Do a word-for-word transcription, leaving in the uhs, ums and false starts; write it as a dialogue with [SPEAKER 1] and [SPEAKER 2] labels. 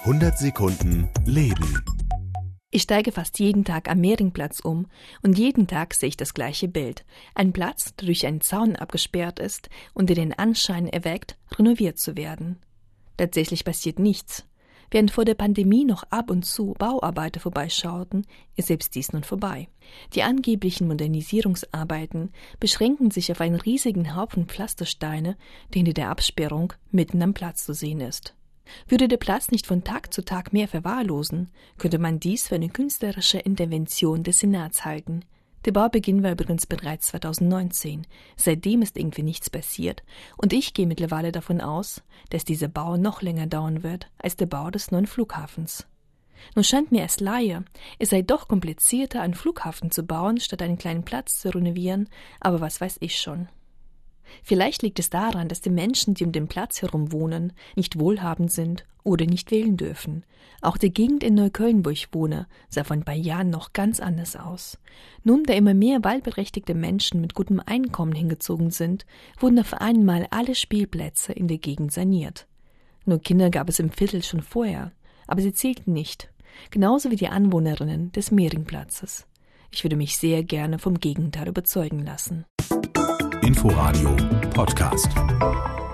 [SPEAKER 1] hundert Sekunden Leben.
[SPEAKER 2] Ich steige fast jeden Tag am Mehringplatz um und jeden Tag sehe ich das gleiche Bild. Ein Platz, der durch einen Zaun abgesperrt ist und der den Anschein erweckt, renoviert zu werden. Tatsächlich passiert nichts. Während vor der Pandemie noch ab und zu Bauarbeiter vorbeischauten, ist selbst dies nun vorbei. Die angeblichen Modernisierungsarbeiten beschränken sich auf einen riesigen Haufen Pflastersteine, der hinter der Absperrung mitten am Platz zu sehen ist. Würde der Platz nicht von Tag zu Tag mehr verwahrlosen, könnte man dies für eine künstlerische Intervention des Senats halten. Der Baubeginn war übrigens bereits zweitausendneunzehn. Seitdem ist irgendwie nichts passiert und ich gehe mittlerweile davon aus, dass dieser Bau noch länger dauern wird als der Bau des neuen Flughafens. Nun scheint mir als Laie, es sei doch komplizierter, einen Flughafen zu bauen, statt einen kleinen Platz zu renovieren, aber was weiß ich schon. Vielleicht liegt es daran, dass die Menschen, die um den Platz herum wohnen, nicht wohlhabend sind oder nicht wählen dürfen. Auch die Gegend in Neukölln, wo ich wohne, sah vor ein paar Jahren noch ganz anders aus. Nun, da immer mehr wahlberechtigte Menschen mit gutem Einkommen hingezogen sind, wurden auf einmal alle Spielplätze in der Gegend saniert. Nur Kinder gab es im Viertel schon vorher, aber sie zählten nicht, genauso wie die Anwohnerinnen des Mehringplatzes. Ich würde mich sehr gerne vom Gegenteil überzeugen lassen.
[SPEAKER 1] Inforadio Podcast.